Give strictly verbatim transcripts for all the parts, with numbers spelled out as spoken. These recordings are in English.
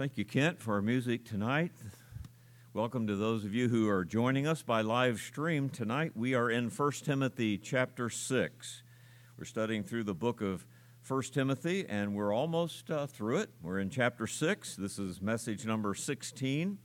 Thank you, Kent, for our music tonight. Welcome to those of you who are joining us by live stream tonight. We are in First Timothy chapter six. We're studying through the book of First Timothy, and we're almost uh, through it. We're in chapter six. This is message number sixteen.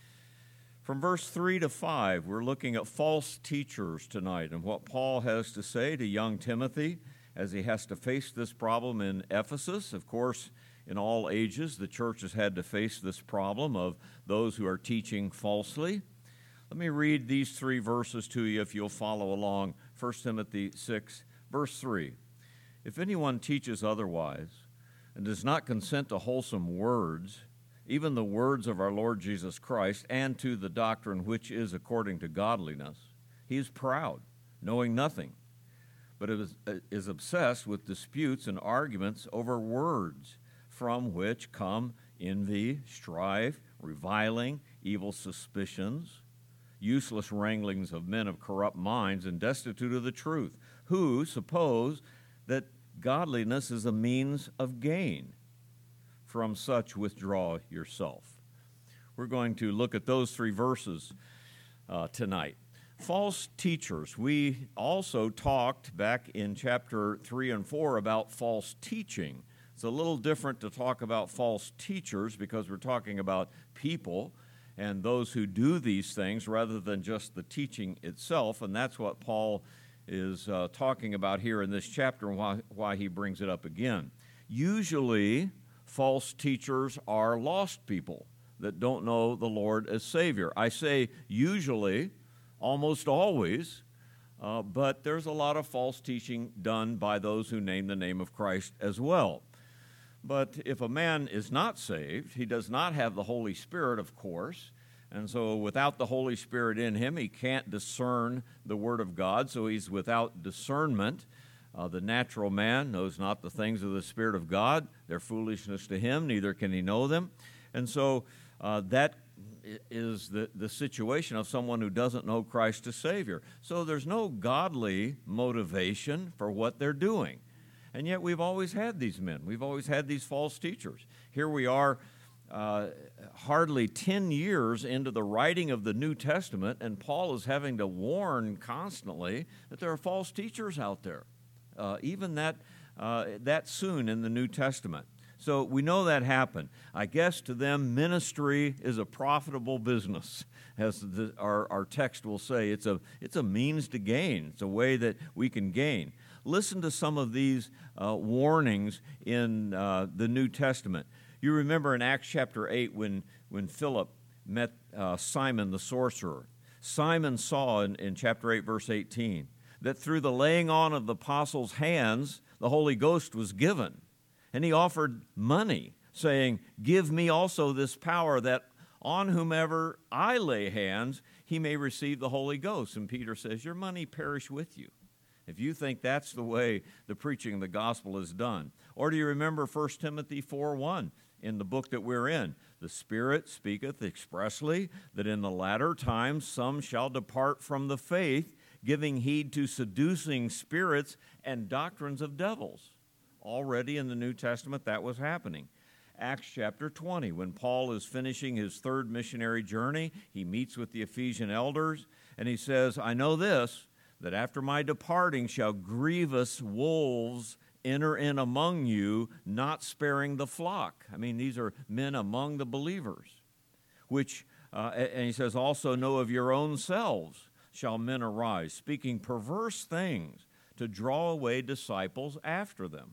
From verse three to five, we're looking at false teachers tonight and what Paul has to say to young Timothy as he has to face this problem in Ephesus. Of course, in all ages, the church has had to face this problem of those who are teaching falsely. Let me read these three verses to you if you'll follow along. First Timothy six, verse three. If anyone teaches otherwise and does not consent to wholesome words, even the words of our Lord Jesus Christ, and to the doctrine which is according to godliness, he is proud, knowing nothing, but is, is obsessed with disputes and arguments over words, from which come envy, strife, reviling, evil suspicions, useless wranglings of men of corrupt minds and destitute of the truth, who suppose that godliness is a means of gain. From such withdraw yourself. We're going to look at those three verses uh, tonight. False teachers. We also talked back in chapter three and four about false teaching. It's a little different to talk about false teachers because we're talking about people and those who do these things rather than just the teaching itself, and that's what Paul is uh, talking about here in this chapter and why, why he brings it up again. Usually, false teachers are lost people that don't know the Lord as Savior. I say usually, almost always, uh, but there's a lot of false teaching done by those who name the name of Christ as well. But if a man is not saved, he does not have the Holy Spirit, of course, and so without the Holy Spirit in him, he can't discern the Word of God, so he's without discernment. Uh, the natural man knows not the things of the Spirit of God. They're foolishness to him, neither can he know them. And so uh, that is the, the situation of someone who doesn't know Christ as Savior. So there's no godly motivation for what they're doing. And yet we've always had these men. We've always had these false teachers. Here we are uh, hardly ten years into the writing of the New Testament, and Paul is having to warn constantly that there are false teachers out there, uh, even that, uh, that soon in the New Testament. So we know that happened. I guess to them, ministry is a profitable business, as the, our, our text will say. It's a, it's a means to gain. It's a way that we can gain. Listen to some of these uh, warnings in uh, the New Testament. You remember in Acts chapter eight when, when Philip met uh, Simon the sorcerer. Simon saw in, in chapter eight, verse eighteen, that through the laying on of the apostles' hands, the Holy Ghost was given. And he offered money, saying, "Give me also this power that on whomever I lay hands, he may receive the Holy Ghost." And Peter says, "Your money perish with you, if you think that's the way the preaching of the gospel is done." Or do you remember First Timothy four one in the book that we're in? "The Spirit speaketh expressly that in the latter times some shall depart from the faith, giving heed to seducing spirits and doctrines of devils." Already in the New Testament, that was happening. Acts chapter twenty, when Paul is finishing his third missionary journey, he meets with the Ephesian elders, and he says, "I know this, that after my departing shall grievous wolves enter in among you, not sparing the flock." I mean, these are men among the believers, which, uh, and he says, "Also know of your own selves shall men arise, speaking perverse things to draw away disciples after them."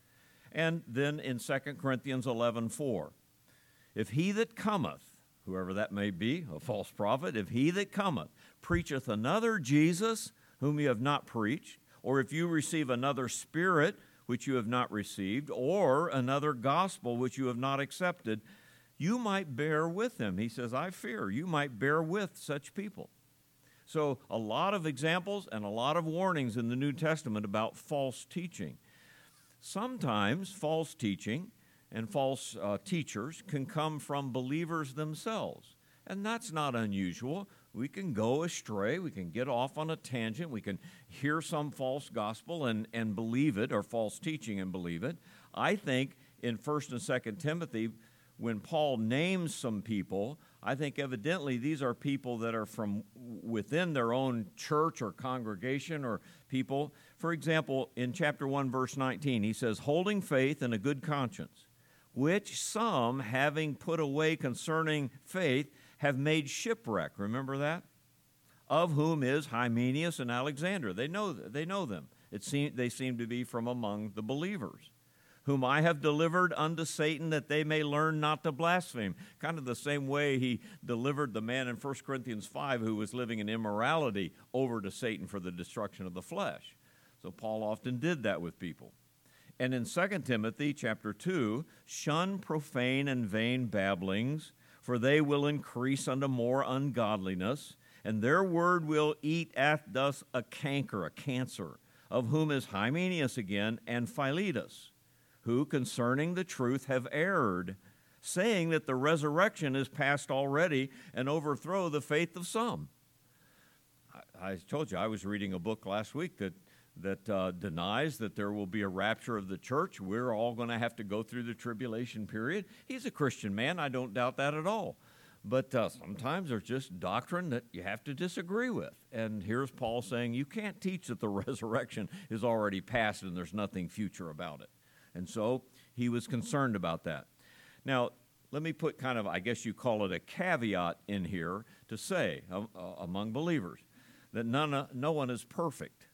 And then in Second Corinthians eleven four, "If he that cometh," whoever that may be, a false prophet, "if he that cometh preacheth another Jesus, whom you have not preached, or if you receive another spirit which you have not received, or another gospel which you have not accepted, you might bear with him." He says, I fear you might bear with such people. So a lot of examples and a lot of warnings in the New Testament about false teaching. Sometimes false teaching and false uh, teachers can come from believers themselves, and that's not unusual. We can go astray, we can get off on a tangent, we can hear some false gospel and, and believe it, or false teaching and believe it. I think in First and Second Timothy, when Paul names some people, I think evidently these are people that are from within their own church or congregation or people. For example, in chapter one, verse nineteen, he says, holding faith and a good conscience, which some, having put away concerning faith, have made shipwreck. Remember that? Of whom is Hymenaeus and Alexander. They know, they know them. It seem, they seem to be from among the believers, whom I have delivered unto Satan that they may learn not to blaspheme. Kind of the same way he delivered the man in First Corinthians five who was living in immorality over to Satan for the destruction of the flesh. So Paul often did that with people. And in Second Timothy chapter two, shun profane and vain babblings, for they will increase unto more ungodliness, and their word will eat at thus a canker, a cancer, of whom is Hymenaeus again, and Philetus, who concerning the truth have erred, saying that the resurrection is past already, and overthrow the faith of some. I, I told you, I was reading a book last week that that uh, denies that there will be a rapture of the church. We're all going to have to go through the tribulation period. He's a Christian man. I don't doubt that at all. But uh, sometimes there's just doctrine that you have to disagree with. And here's Paul saying you can't teach that the resurrection is already past and there's nothing future about it. And so he was concerned about that. Now, let me put kind of, I guess you call it a caveat in here to say uh, among believers that none, no one is perfect.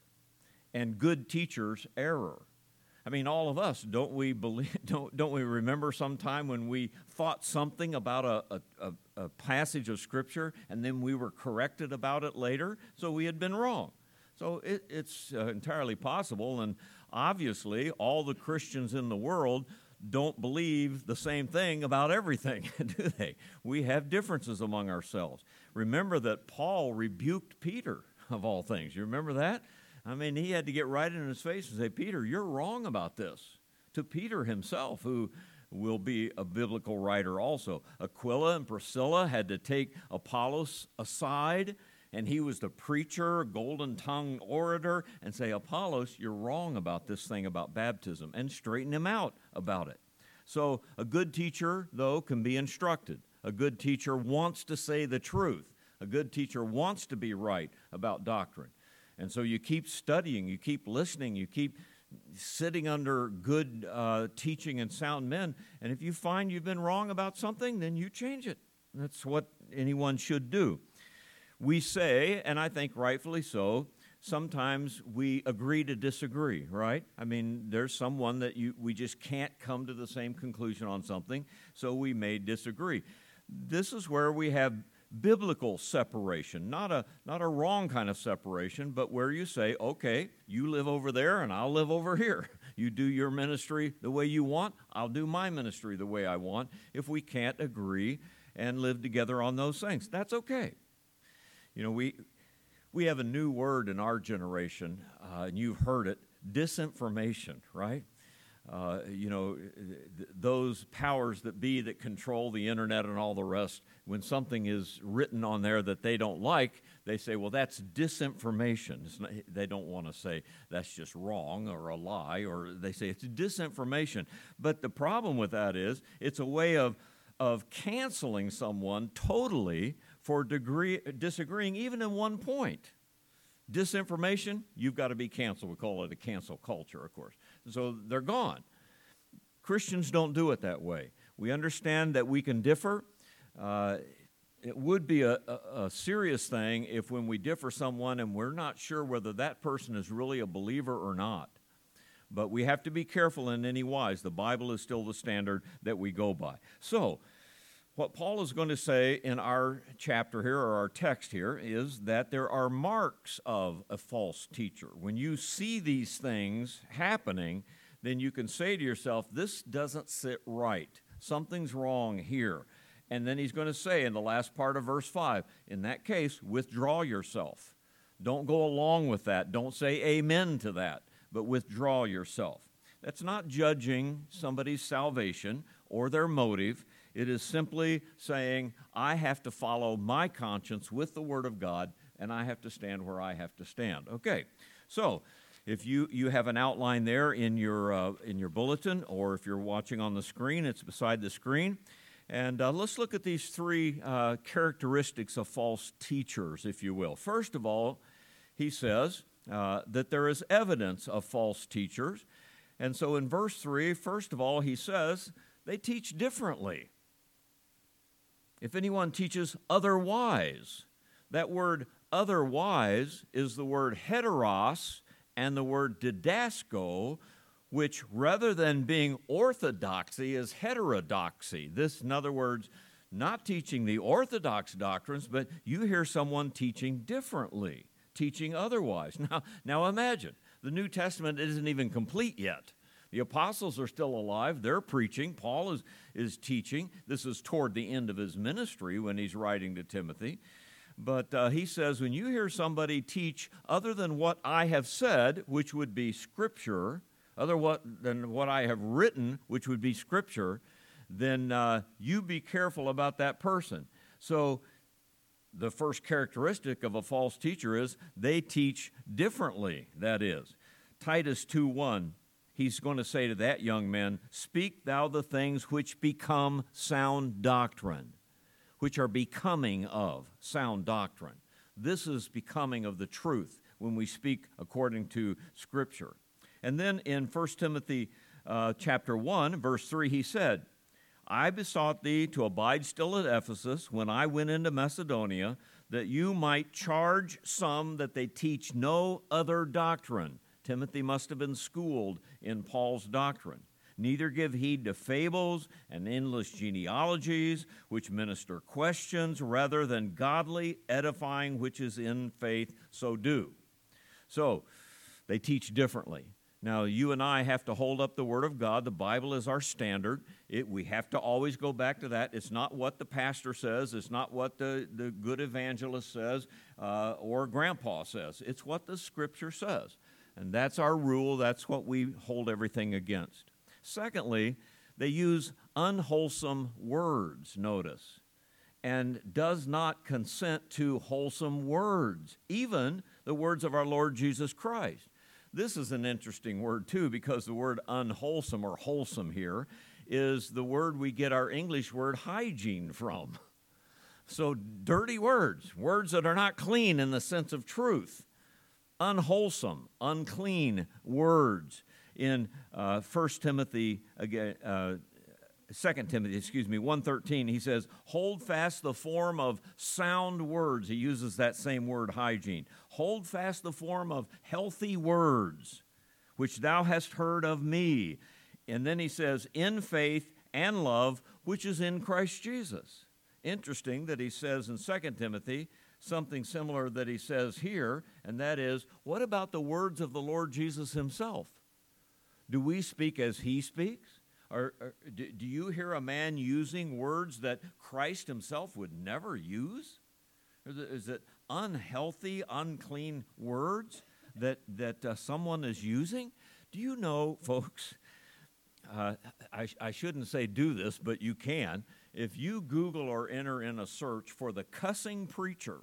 And good teachers error. I mean, all of us, don't we believe? Don't don't we remember sometime when we thought something about a, a, a passage of Scripture, and then we were corrected about it later, so we had been wrong. So it, it's uh, entirely possible, and obviously, all the Christians in the world don't believe the same thing about everything, do they? We have differences among ourselves. Remember that Paul rebuked Peter, of all things. You remember that? I mean, he had to get right in his face and say, Peter, you're wrong about this. To Peter himself, who will be a biblical writer also. Aquila and Priscilla had to take Apollos aside, and he was the preacher, golden-tongued orator, and say, Apollos, you're wrong about this thing about baptism, and straighten him out about it. So a good teacher, though, can be instructed. A good teacher wants to say the truth. A good teacher wants to be right about doctrine. And so you keep studying, you keep listening, you keep sitting under good uh, teaching and sound men. And if you find you've been wrong about something, then you change it. That's what anyone should do. We say, and I think rightfully so, sometimes we agree to disagree, right? I mean, there's someone that you we just can't come to the same conclusion on something, so we may disagree. This is where we have biblical separation, not a not a wrong kind of separation, but where you say, okay, you live over there and I'll live over here. You do your ministry the way you want, I'll do my ministry the way I want. If we can't agree and live together on those things, that's okay. You know, we we have a new word in our generation, uh, and you've heard it, disinformation, right? Uh, you know, th- those powers that be that control the internet and all the rest, when something is written on there that they don't like, they say, well, that's disinformation. It's not, they don't want to say that's just wrong or a lie, or they say it's disinformation. But the problem with that is it's a way of, of canceling someone totally for degree, disagreeing even in one point. Disinformation, you've got to be canceled. We call it a cancel culture, of course. So they're gone. Christians don't do it that way. We understand that we can differ. Uh, it would be a, a, a serious thing if when we differ someone and we're not sure whether that person is really a believer or not. But we have to be careful in any wise. The Bible is still the standard that we go by. So, what Paul is going to say in our chapter here, or our text here, is that there are marks of a false teacher. When you see these things happening, then you can say to yourself, this doesn't sit right. Something's wrong here. And then he's going to say in the last part of verse five, in that case, withdraw yourself. Don't go along with that. Don't say amen to that, but withdraw yourself. That's not judging somebody's salvation or their motive. It is simply saying, I have to follow my conscience with the Word of God, and I have to stand where I have to stand. Okay, so if you, you have an outline there in your, uh, in your bulletin, or if you're watching on the screen, it's beside the screen. And uh, let's look at these three uh, characteristics of false teachers, if you will. First of all, he says uh, that there is evidence of false teachers. And so in verse three, first of all, he says they teach differently. If anyone teaches otherwise, that word otherwise is the word heteros and the word didasko, which rather than being orthodoxy is heterodoxy. This, in other words, not teaching the orthodox doctrines, but you hear someone teaching differently, teaching otherwise. Now, now imagine, the New Testament isn't even complete yet. The apostles are still alive. They're preaching. Paul is, is teaching. This is toward the end of his ministry when he's writing to Timothy. But uh, he says, when you hear somebody teach other than what I have said, which would be Scripture, other what, than what I have written, which would be Scripture, then uh, you be careful about that person. So the first characteristic of a false teacher is they teach differently, that is. Titus two one, he's going to say to that young man, speak thou the things which become sound doctrine, which are becoming of sound doctrine. This is becoming of the truth when we speak according to Scripture. And then in First Timothy uh, chapter one, verse three, he said, I besought thee to abide still at Ephesus when I went into Macedonia, that you might charge some that they teach no other doctrine. Timothy must have been schooled in Paul's doctrine. Neither give heed to fables and endless genealogies, which minister questions, rather than godly edifying, which is in faith, so do. So, they teach differently. Now, you and I have to hold up the Word of God. The Bible is our standard. It, we have to always go back to that. It's not what the pastor says. It's not what the, the good evangelist says uh, or grandpa says. It's what the Scripture says. And that's our rule. That's what we hold everything against. Secondly, they use unwholesome words, notice, and does not consent to wholesome words, even the words of our Lord Jesus Christ. This is an interesting word, too, because the word unwholesome or wholesome here is the word we get our English word hygiene from. So dirty words, words that are not clean in the sense of truth. Unwholesome, unclean words. In uh, First Timothy, again, uh, Second Timothy, excuse me, one thirteen, he says, hold fast the form of sound words. He uses that same word, hygiene. Hold fast the form of healthy words, which thou hast heard of me. And then he says, in faith and love, which is in Christ Jesus. Interesting that he says in Second Timothy something similar that he says here, and that is, what about the words of the Lord Jesus himself? Do we speak as he speaks? Or, or do, do you hear a man using words that Christ himself would never use? Is it, is it unhealthy, unclean words that, that uh, someone is using? Do you know, folks, uh, I, I shouldn't say do this, but you can. If you Google or enter in a search for the cussing preacher,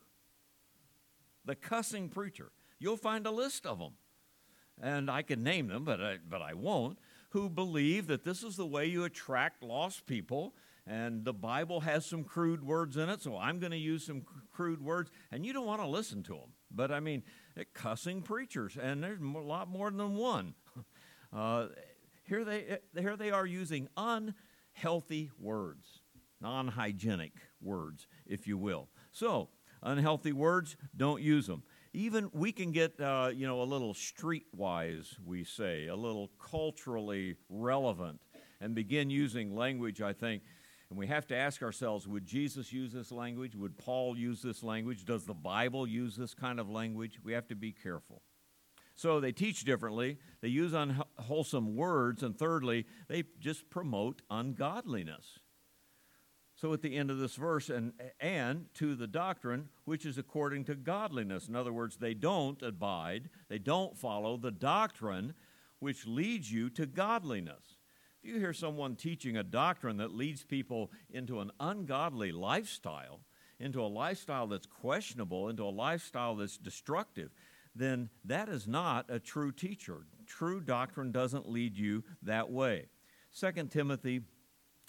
the cussing preacher, you'll find a list of them. And I can name them, but I, but I won't, who believe that this is the way you attract lost people, and the Bible has some crude words in it, so I'm going to use some crude words, and you don't want to listen to them. But, I mean, cussing preachers, and there's a lot more than one. Uh, here, they, here they are using unhealthy words, non-hygienic words, if you will. So, unhealthy words, don't use them. Even we can get, uh, you know, a little streetwise, we say, a little culturally relevant, and begin using language, I think. And we have to ask ourselves, would Jesus use this language? Would Paul use this language? Does the Bible use this kind of language? We have to be careful. So they teach differently. They use unwholesome words. And thirdly, they just promote ungodliness. So at the end of this verse, and, and to the doctrine which is according to godliness. In other words, they don't abide, they don't follow the doctrine which leads you to godliness. If you hear someone teaching a doctrine that leads people into an ungodly lifestyle, into a lifestyle that's questionable, into a lifestyle that's destructive, then that is not a true teacher. True doctrine doesn't lead you that way. Second Timothy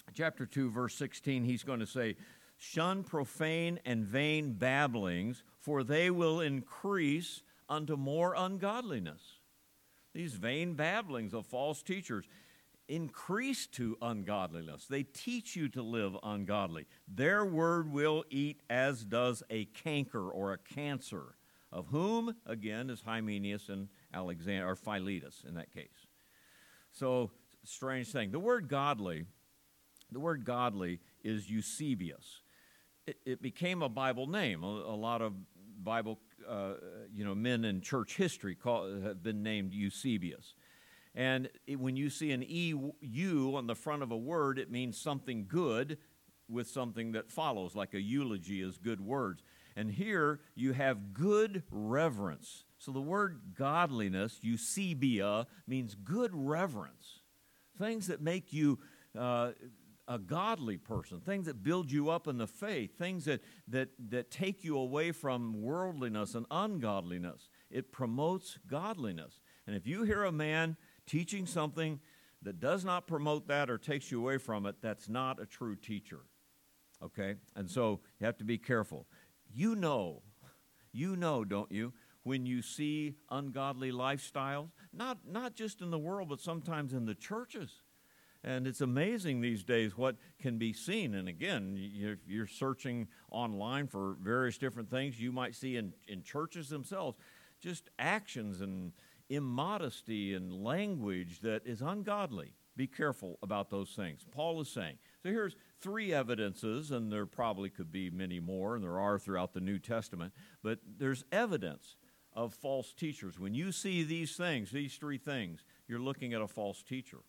chapter two, verse sixteen, he's going to say, shun profane and vain babblings, for they will increase unto more ungodliness. These vain babblings of false teachers increase to ungodliness. They teach you to live ungodly. Their word will eat as does a canker or a cancer, of whom, again, is Hymenaeus and Alexander, or Philetus in that case. So, strange thing. The word godly, the word godly is Eusebius. It, it became a Bible name. A, a lot of Bible, uh, you know, men in church history call, have been named Eusebius. And it, when you see an E U on the front of a word, it means something good with something that follows, like a eulogy is good words. And here you have good reverence. So the word godliness, Eusebia, means good reverence. Things that make you uh, a godly person, things that build you up in the faith, things that, that, that take you away from worldliness and ungodliness. It promotes godliness. And if you hear a man teaching something that does not promote that or takes you away from it, that's not a true teacher. Okay? And so you have to be careful. You know, you know, don't you, when you see ungodly lifestyles, not, not just in the world, but sometimes in the churches. And it's amazing these days what can be seen. And again, if you're searching online for various different things, you might see in, in churches themselves just actions and immodesty and language that is ungodly. Be careful about those things. Paul is saying. So here's three evidences, and there probably could be many more, and there are throughout the New Testament, but there's evidence of false teachers. When you see these things, these three things, you're looking at a false teacher.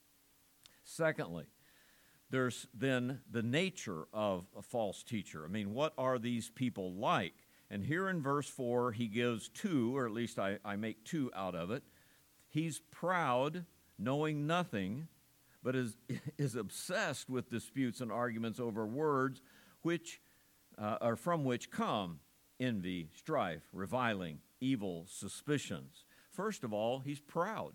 Secondly, there's then the nature of a false teacher. I mean, what are these people like? And here in verse four, he gives two, or at least I, I make two out of it. He's proud, knowing nothing, but is, is obsessed with disputes and arguments over words which uh, are from which come envy, strife, reviling, evil suspicions. First of all, he's proud.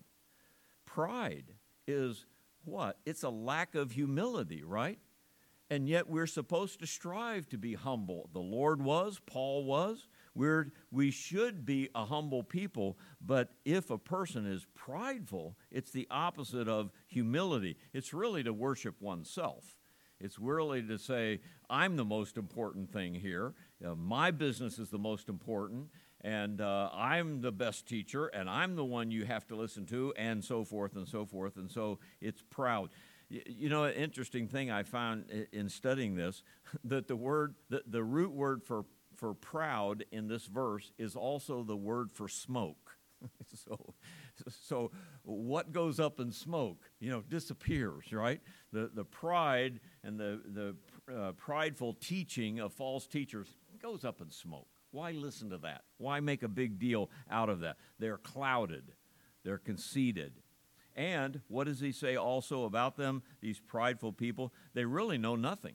Pride is what? It's a lack of humility, right? And yet we're supposed to strive to be humble. The Lord was, Paul was. We're, we should be a humble people, but if a person is prideful, it's the opposite of humility. It's really to worship oneself. It's really to say, I'm the most important thing here. Uh, my business is the most important, and uh, I'm the best teacher, and I'm the one you have to listen to, and so forth and so forth. And so it's proud. You know, an interesting thing I found in studying this, that the word, the, the root word for, for proud in this verse is also the word for smoke. so, so what goes up in smoke, you know, disappears, right? The, the pride and the, the uh, prideful teaching of false teachers goes up in smoke. Why listen to that? Why make a big deal out of that? They're clouded. They're conceited. And what does he say also about them, these prideful people? They really know nothing.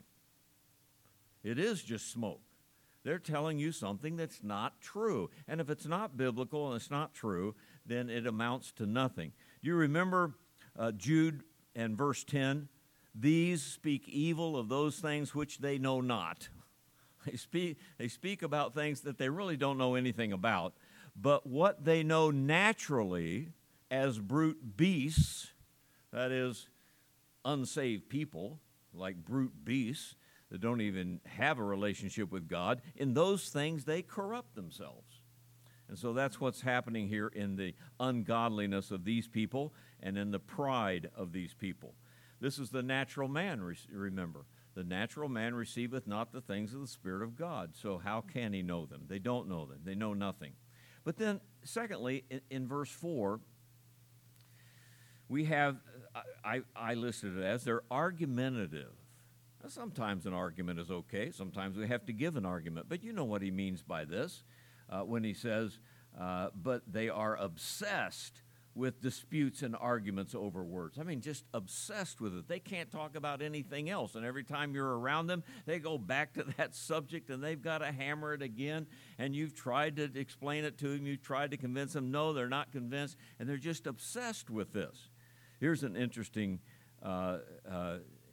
It is just smoke. They're telling you something that's not true. And if it's not biblical and it's not true, then it amounts to nothing. Do you remember uh, Jude and verse ten? These speak evil of those things which they know not. They speak, they speak about things that they really don't know anything about. But what they know naturally as brute beasts, that is, unsaved people, like brute beasts that don't even have a relationship with God, in those things they corrupt themselves. And so that's what's happening here in the ungodliness of these people and in the pride of these people. This is the natural man, remember. The natural man receiveth not the things of the Spirit of God. So how can he know them? They don't know them. They know nothing. But then, secondly, in, in verse four, we have, I, I listed it as, they're argumentative. Now, sometimes an argument is okay. Sometimes we have to give an argument. But you know what he means by this uh, when he says, uh, but they are obsessed with disputes and arguments over words. I mean, just obsessed with it. They can't talk about anything else. And every time you're around them, they go back to that subject and they've got to hammer it again. And you've tried to explain it to them. You've tried to convince them. No, they're not convinced. And they're just obsessed with this. Here's an interesting uh, uh,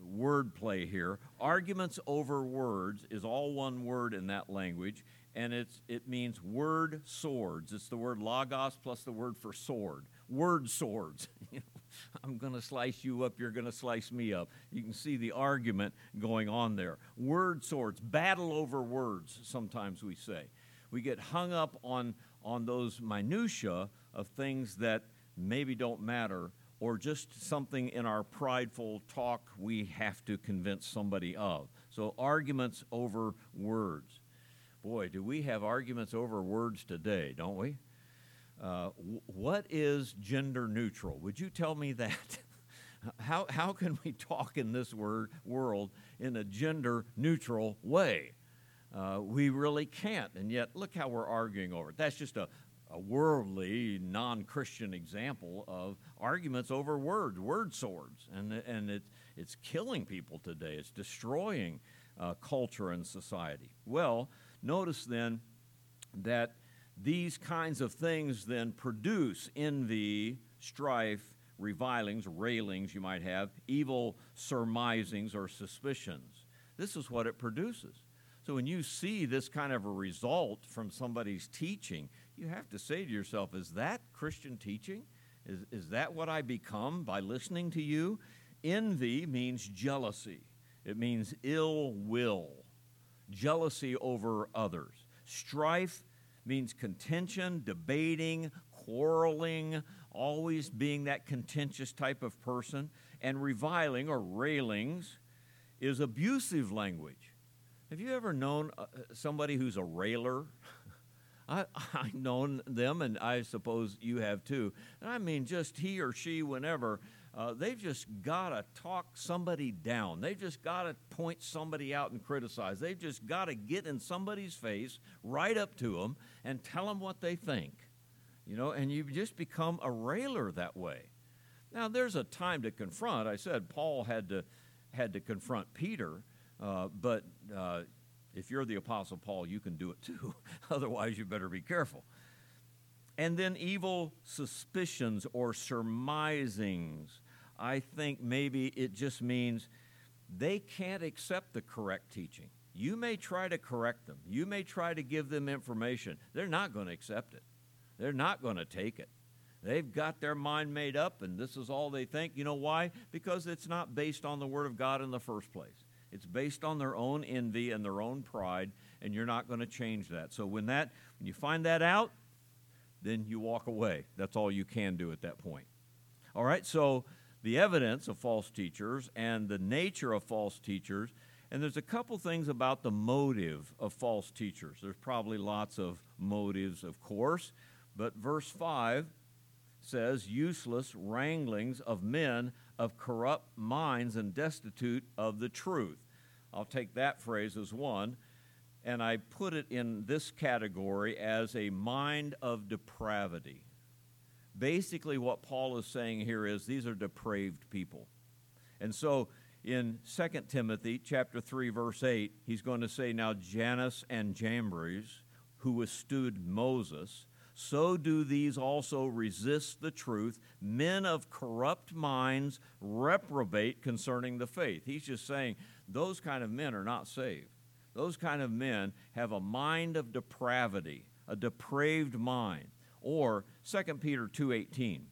wordplay here. Arguments over words is all one word in that language, and it's it means word swords. It's the word logos plus the word for sword. Word swords. You know, I'm going to slice you up, you're going to slice me up. You can see the argument going on there. Word swords, battle over words, sometimes we say. We get hung up on, on those minutia of things that maybe don't matter, or just something in our prideful talk we have to convince somebody of. So arguments over words. Boy, do we have arguments over words today, don't we? Uh, w- what is gender neutral? Would you tell me that? how, how can we talk in this word, world in a gender neutral way? Uh, we really can't, and yet look how we're arguing over it. That's just a, a worldly, non-Christian example of arguments over words, word swords, and, and it, it's killing people today. It's destroying uh, culture and society. Well, notice then that these kinds of things then produce envy, strife, revilings, railings you might have, evil surmisings or suspicions. This is what it produces. So when you see this kind of a result from somebody's teaching, you have to say to yourself, is that Christian teaching? Is, is that what I become by listening to you? Envy means jealousy. It means ill will, jealousy over others. Strife means contention, debating, quarreling, always being that contentious type of person. And reviling or railings is abusive language. Have you ever known uh, somebody who's a railer? I, I've known them, and I suppose you have too. And I mean, just he or she, whenever, uh, they've just got to talk somebody down. They've just got to point somebody out and criticize. They've just got to get in somebody's face, right up to them, and tell them what they think. You know, and you just become a railer that way. Now, there's a time to confront. I said Paul had to had to confront Peter, uh, but uh, if you're the Apostle Paul, you can do it too. Otherwise, you better be careful. And then evil suspicions or surmisings. I think maybe it just means they can't accept the correct teaching. You may try to correct them. You may try to give them information. They're not going to accept it. They're not going to take it. They've got their mind made up, and this is all they think. You know why? Because it's not based on the Word of God in the first place. It's based on their own envy and their own pride, and you're not going to change that. So when that, when you find that out, then you walk away. That's all you can do at that point. All right, so the evidence of false teachers and the nature of false teachers, and there's a couple things about the motive of false teachers. There's probably lots of motives, of course, but verse five says, useless wranglings of men of corrupt minds and destitute of the truth. I'll take that phrase as one, and I put it in this category as a mind of depravity. Basically, what Paul is saying here is these are depraved people. And so in Second Timothy chapter three, verse eight, he's going to say, now Jannes and Jambres, who withstood Moses, so do these also resist the truth. Men of corrupt minds reprobate concerning the faith. He's just saying those kind of men are not saved. Those kind of men have a mind of depravity, a depraved mind. Or Second Peter two eighteen,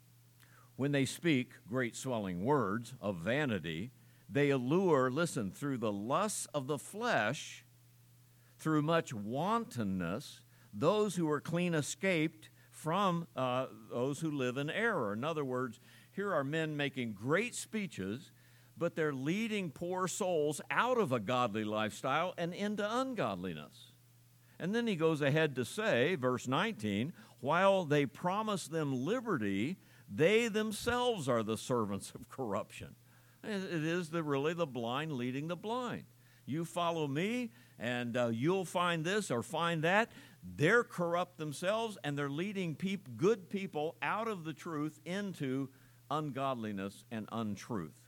when they speak great swelling words of vanity, they allure, listen, through the lusts of the flesh, through much wantonness, those who are clean escaped from uh, those who live in error. In other words, here are men making great speeches, but they're leading poor souls out of a godly lifestyle and into ungodliness. And then he goes ahead to say, verse nineteen, while they promise them liberty, they themselves are the servants of corruption. It is the, really the blind leading the blind. You follow me, and uh, you'll find this or find that. They're corrupt themselves, and they're leading peop- good people out of the truth into ungodliness and untruth.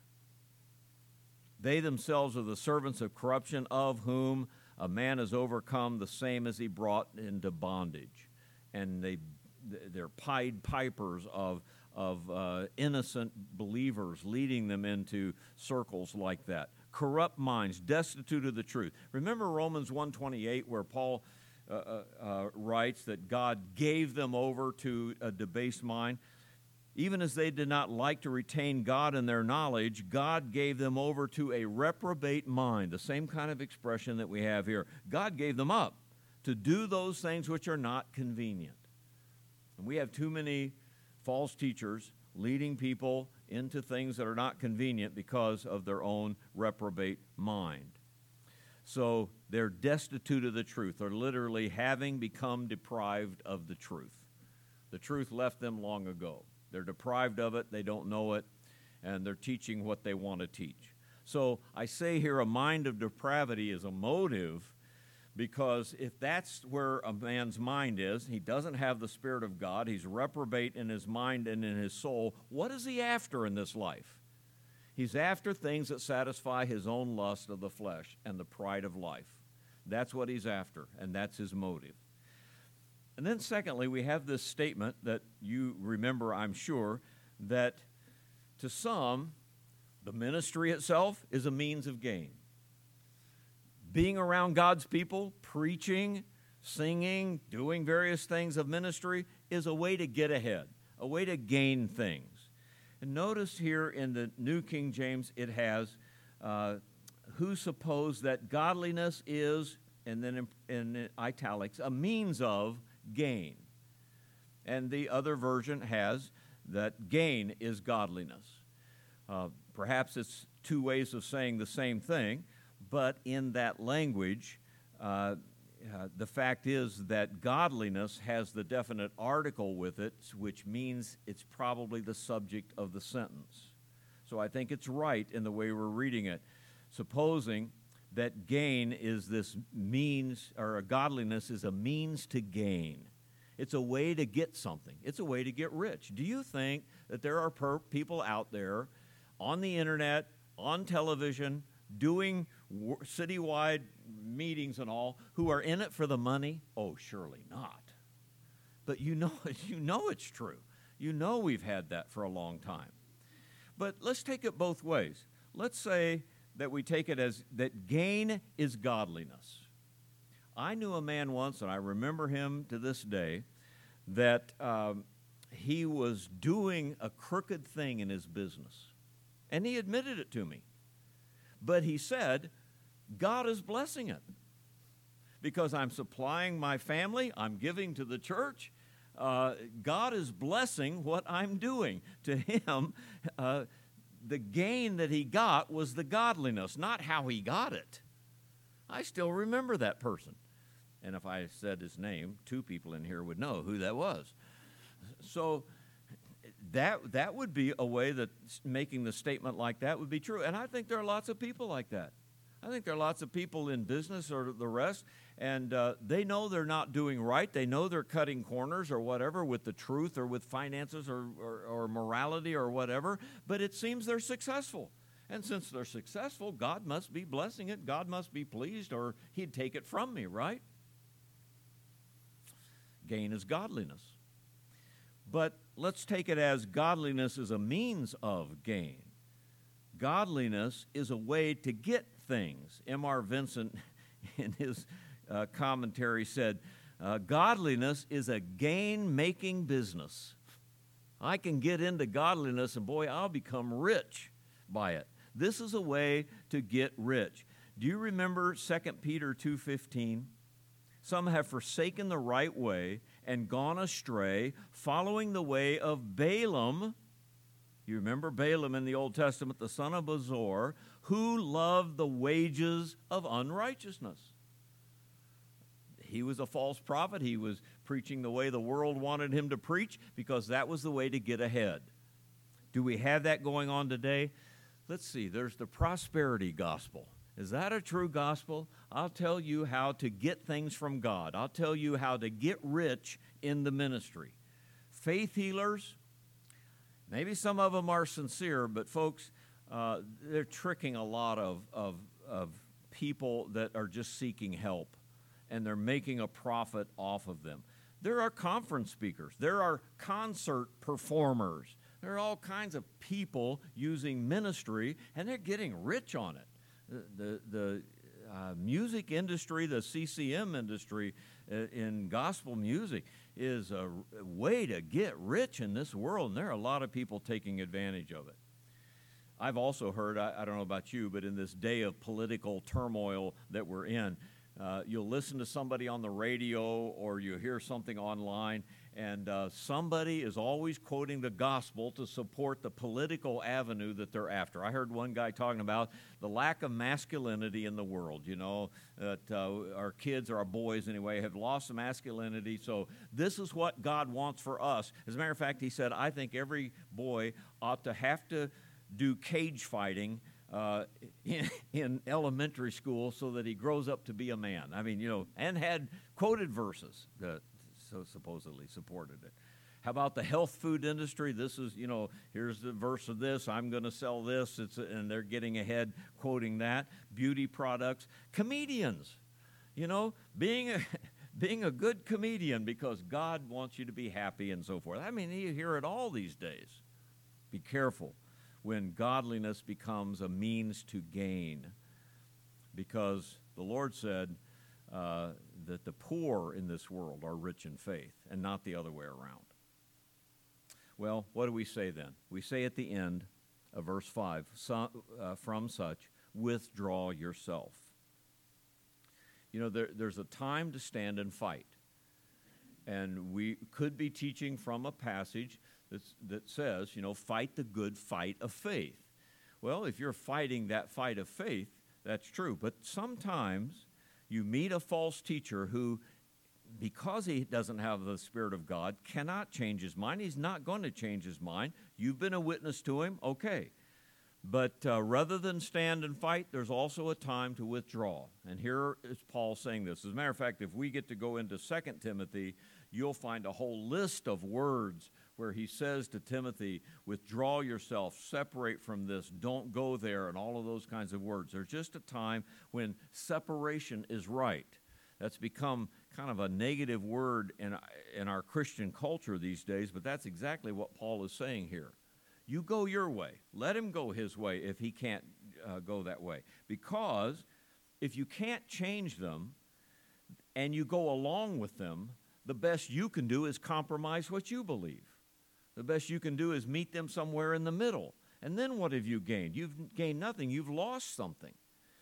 They themselves are the servants of corruption, of whom a man is overcome, the same as he brought into bondage. And they, they're Pied Pipers of, of uh, innocent believers, leading them into circles like that. Corrupt minds, destitute of the truth. Remember Romans one twenty-eight, where Paul uh, uh, uh, writes that God gave them over to a debased mind? Even as they did not like to retain God in their knowledge, God gave them over to a reprobate mind, the same kind of expression that we have here. God gave them up to do those things which are not convenient. And we have too many false teachers leading people into things that are not convenient because of their own reprobate mind. So they're destitute of the truth. They're literally having become deprived of the truth. The truth left them long ago. They're deprived of it, they don't know it, and they're teaching what they want to teach. So I say here a mind of depravity is a motive, because if that's where a man's mind is, he doesn't have the Spirit of God, he's reprobate in his mind and in his soul, what is he after in this life? He's after things that satisfy his own lust of the flesh and the pride of life. That's what he's after, and that's his motive. And then secondly, we have this statement that you remember, I'm sure, that to some, the ministry itself is a means of gain. Being around God's people, preaching, singing, doing various things of ministry is a way to get ahead, a way to gain things. And notice here in the New King James, it has, uh, who suppose that godliness is, and then in, in italics, a means of gain. And the other version has that gain is godliness. Uh, perhaps it's two ways of saying the same thing, but in that language, uh, uh, the fact is that godliness has the definite article with it, which means it's probably the subject of the sentence. So I think it's right in the way we're reading it, supposing that gain is this means, or a godliness is a means to gain. It's a way to get something. It's a way to get rich. Do you think that there are per- people out there on the internet, on television, doing w- citywide meetings and all, who are in it for the money? Oh, surely not. But you know, you know it's true. You know we've had that for a long time. But let's take it both ways. Let's say that we take it as that gain is godliness. I knew a man once, and I remember him to this day, that um, he was doing a crooked thing in his business. And he admitted it to me. But he said, God is blessing it. Because I'm supplying my family, I'm giving to the church. Uh, God is blessing what I'm doing. To him, uh, the gain that he got was the godliness, not how he got it. I still remember that person. And if I said his name, two people in here would know who that was. So that that would be a way that making the statement like that would be true. And I think there are lots of people like that. I think there are lots of people in business or the rest, and uh, they know they're not doing right. They know they're cutting corners or whatever with the truth or with finances or, or, or morality or whatever, but it seems they're successful. And since they're successful, God must be blessing it. God must be pleased, or he'd take it from me, right? Gain is godliness. But let's take it as godliness is a means of gain. Godliness is a way to get things. M R Vincent, in his uh, commentary, said, uh, godliness is a gain-making business. I can get into godliness, and boy, I'll become rich by it. This is a way to get rich. Do you remember Second Peter two fifteen? Some have forsaken the right way and gone astray, following the way of Balaam. You remember Balaam in the Old Testament, the son of Bozor, who loved the wages of unrighteousness. He was a false prophet. He was preaching the way the world wanted him to preach because that was the way to get ahead. Do we have that going on today? Let's see. There's the prosperity gospel. Is that a true gospel? I'll tell you how to get things from God. I'll tell you how to get rich in the ministry. Faith healers, maybe some of them are sincere, but folks, uh, they're tricking a lot of, of, of people that are just seeking help, and they're making a profit off of them. There are conference speakers. There are concert performers There are all kinds of people using ministry, and they're getting rich on it. The, the, the uh, music industry, the C C M industry uh, in gospel music is a, a way to get rich in this world, and there are a lot of people taking advantage of it. I've also heard, I, I don't know about you, but in this day of political turmoil that we're in, uh, you'll listen to somebody on the radio or you hear something online, and uh, somebody is always quoting the gospel to support the political avenue that they're after. I heard one guy talking about the lack of masculinity in the world, you know, that uh, our kids, or our boys anyway, have lost the masculinity, so this is what God wants for us. As a matter of fact, he said, I think every boy ought to have to do cage fighting uh, in, in elementary school so that he grows up to be a man. I mean, you know, and had quoted verses that so supposedly supported it. How about the health food industry? This is, you know, here's the verse of this, I'm going to sell this, it's, and they're getting ahead quoting that. Beauty products. Comedians, you know, being a, being a good comedian because God wants you to be happy and so forth. I mean, you hear it all these days. Be careful when godliness becomes a means to gain, because the Lord said uh, that the poor in this world are rich in faith and not the other way around. Well, what do we say then? We say at the end of verse five, so, uh, from such, withdraw yourself. You know, there, there's a time to stand and fight. And we could be teaching from a passage that's, that says, you know, fight the good fight of faith. Well, if you're fighting that fight of faith, that's true. But sometimes you meet a false teacher who, because he doesn't have the Spirit of God, cannot change his mind. He's not going to change his mind. You've been a witness to him, okay. But uh, rather than stand and fight, there's also a time to withdraw. And here is Paul saying this. As a matter of fact, if we get to go into Second Timothy, you'll find a whole list of words where he says to Timothy, withdraw yourself, separate from this, don't go there, and all of those kinds of words. There's just a time when separation is right. That's become kind of a negative word in, in our Christian culture these days, but that's exactly what Paul is saying here. You go your way. Let him go his way if he can't uh, go that way. Because if you can't change them and you go along with them, the best you can do is compromise what you believe. The best you can do is meet them somewhere in the middle. And then what have you gained? You've gained nothing. You've lost something.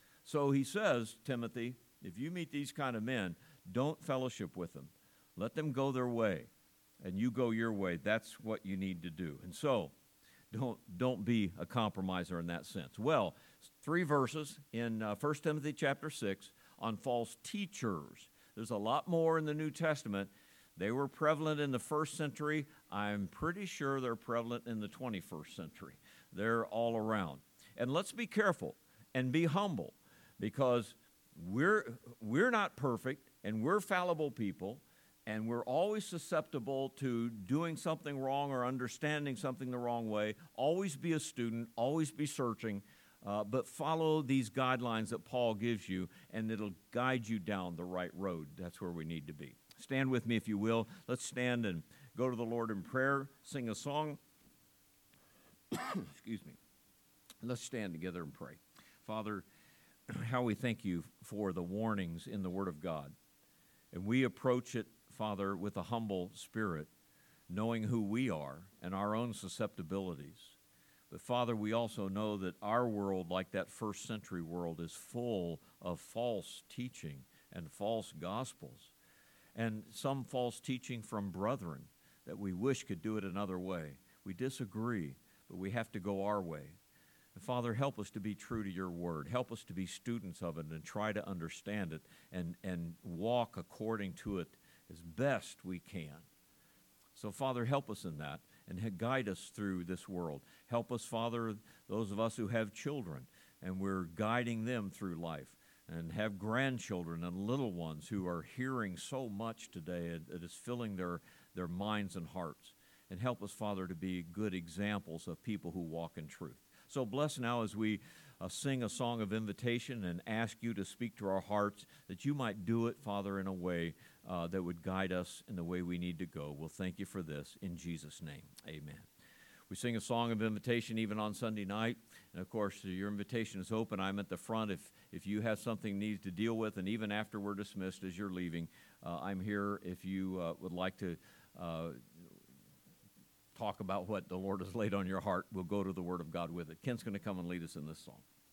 So he says, Timothy, if you meet these kind of men, don't fellowship with them. Let them go their way, and you go your way. That's what you need to do. And so, don't, don't be a compromiser in that sense. Well, three verses in uh, First Timothy chapter six on false teachers. There's a lot more in the New Testament. They were prevalent in the first century. I'm pretty sure they're prevalent in the twenty-first century. They're all around. And let's be careful and be humble, because we're, we're not perfect, and we're fallible people, and we're always susceptible to doing something wrong or understanding something the wrong way. Always be a student, always be searching, uh, but follow these guidelines that Paul gives you, and it'll guide you down the right road. That's where we need to be. Stand with me if you will. Let's stand and go to the Lord in prayer, sing a song. Excuse me. Let's stand together and pray. Father, how we thank you for the warnings in the Word of God. And we approach it, Father, with a humble spirit, knowing who we are and our own susceptibilities. But, Father, we also know that our world, like that first century world, is full of false teaching and false gospels, and some false teaching from brethren that we wish could do it another way. We disagree, but we have to go our way. And Father, help us to be true to your word. Help us to be students of it and try to understand it and, and walk according to it as best we can. So, Father, help us in that and guide us through this world. Help us, Father, those of us who have children, and we're guiding them through life, and have grandchildren and little ones who are hearing so much today. It is filling their, their minds and hearts. And help us, Father, to be good examples of people who walk in truth. So bless now as we uh, sing a song of invitation and ask you to speak to our hearts, that you might do it, Father, in a way uh, that would guide us in the way we need to go. We'll thank you for this in Jesus' name. Amen. We sing a song of invitation even on Sunday night. And, of course, your invitation is open. I'm at the front if, if you have something you need to deal with. And even after we're dismissed, as you're leaving, uh, I'm here if you uh, would like to uh, talk about what the Lord has laid on your heart. We'll go to the Word of God with it. Ken's going to come and lead us in this song.